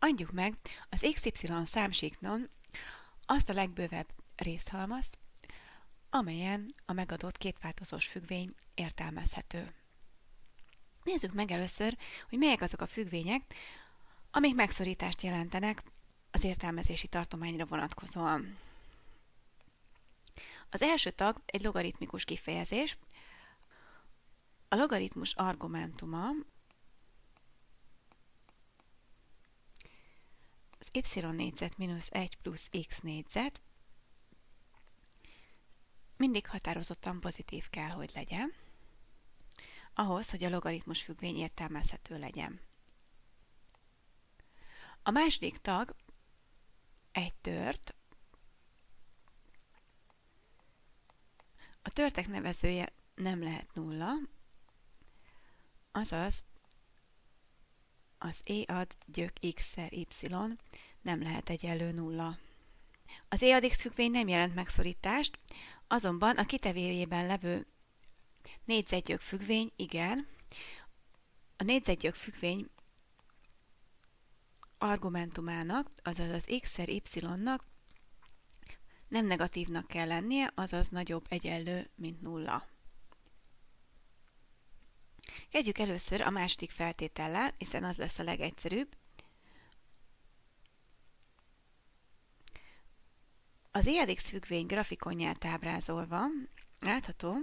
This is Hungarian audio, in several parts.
adjuk meg az XY számsíknon azt a legbővebb részhalmazt, amelyen a megadott kétváltozós függvény értelmezhető. Nézzük meg először, hogy melyek azok a függvények, amik megszorítást jelentenek az értelmezési tartományra vonatkozóan. Az első tag egy logaritmikus kifejezés. A logaritmus argumentuma az y négyzet mínusz 1 plusz x négyzet mindig határozottan pozitív kell, hogy legyen, ahhoz, hogy a logaritmus függvény értelmezhető legyen. A második tag egy tört. A törtek nevezője nem lehet nulla, azaz az e ad gyök x-szer y nem lehet egyenlő nulla. Az e ad x függvény nem jelent megszorítást, azonban a kitevőjében levő négyzetgyök függvény igen. A négyzetgyök függvény argumentumának, azaz az x-szer y-nak nem negatívnak kell lennie, azaz nagyobb egyenlő, mint nulla. Kezdjük először a második feltétellel, hiszen az lesz a legegyszerűbb. Az e ad x függvény grafikonját ábrázolva látható,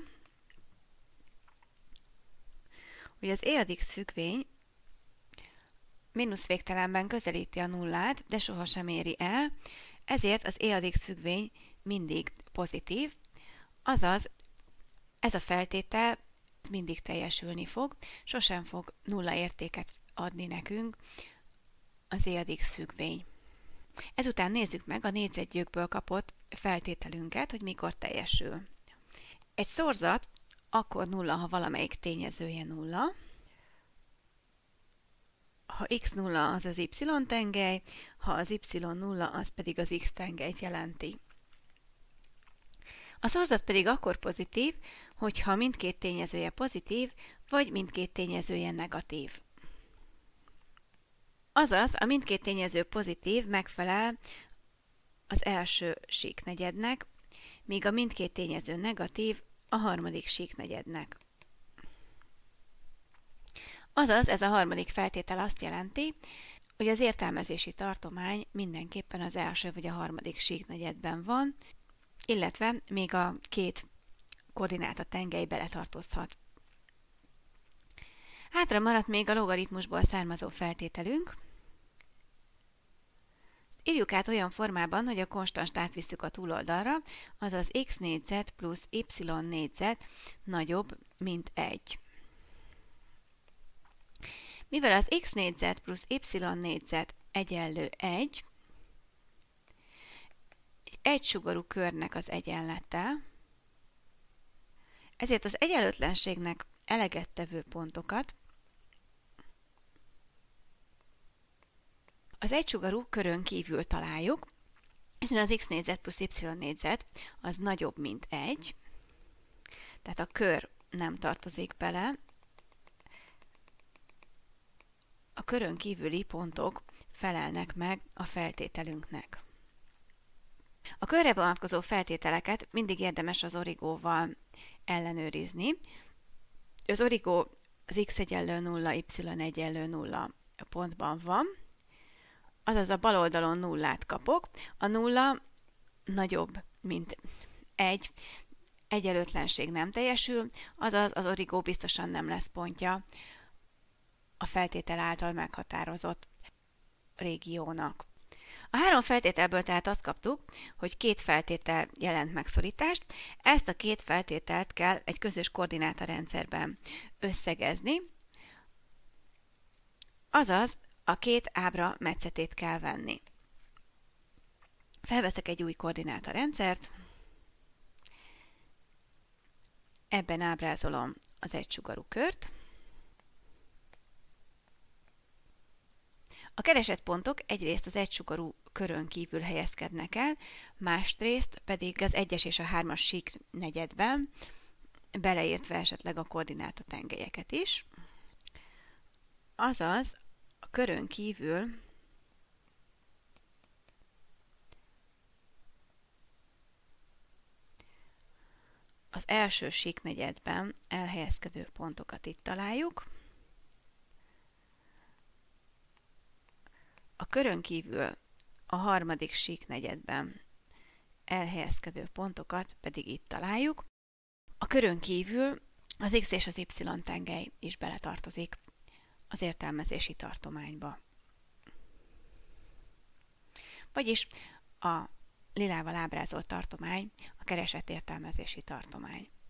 hogy az e ad x függvény mínusz végtelenben közelíti a nullát, de sohasem éri el, ezért az e ad x függvény mindig pozitív, azaz ez a feltétel mindig teljesülni fog, sosem fog nulla értéket adni nekünk az e ad x függvény. Ezután nézzük meg a négyzetgyökből kapott feltételünket, hogy mikor teljesül. Egy szorzat akkor nulla, ha valamelyik tényezője nulla. Ha x nulla, az az y tengely, ha az y nulla, az pedig az x tengelyt jelenti. A szorzat pedig akkor pozitív, hogyha mindkét tényezője pozitív, vagy mindkét tényezője negatív. Azaz, a mindkét tényező pozitív megfelel az első síknegyednek, míg a mindkét tényező negatív a harmadik síknegyednek. Azaz, ez a harmadik feltétel azt jelenti, hogy az értelmezési tartomány mindenképpen az első vagy a harmadik síknegyedben van, illetve még a két koordináta tengely beletartozhat. Hátra maradt még a logaritmusból származó feltételünk. Írjuk át olyan formában, hogy a konstanst átvisszük a túloldalra, azaz x négyzet plusz y négyzet nagyobb, mint 1. Mivel az x négyzet plusz y négyzet egyenlő 1, egy egysugarú körnek az egyenlete, ezért az egyenlőtlenségnek eleget tevő pontokat az egysugarú körön kívül találjuk, hiszen az x négyzet plusz y négyzet az nagyobb, mint 1, tehát a kör nem tartozik bele, a körön kívüli pontok felelnek meg a feltételünknek. A körre vonatkozó feltételeket mindig érdemes az origóval ellenőrizni. Az origó az x egyenlő 0, y egyenlő 0 pontban van, azaz a bal oldalon nullát kapok. A nulla nagyobb, mint 1, egyenlőtlenség nem teljesül, azaz az origó biztosan nem lesz pontja a feltétel által meghatározott régiónak. A három feltételből tehát azt kaptuk, hogy két feltétel jelent megszorítást, ezt a két feltételt kell egy közös koordinátarendszerben összegezni, azaz a két ábra metszetét kell venni. Felveszek egy új koordinátarendszert, ebben ábrázolom az egysugarú kört. A keresett pontok egyrészt az egysugarú körön kívül helyezkednek el, másrészt pedig az 1-es és a 3-as síknegyedben, beleértve esetleg a koordináta tengelyeket is. Azaz a körön kívül az első síknegyedben elhelyezkedő pontokat itt találjuk. A körön kívül a harmadik síknegyedben elhelyezkedő pontokat pedig itt találjuk. A körön kívül az X és az Y tengely is beletartozik az értelmezési tartományba. Vagyis a lilával ábrázolt tartomány a keresett értelmezési tartomány.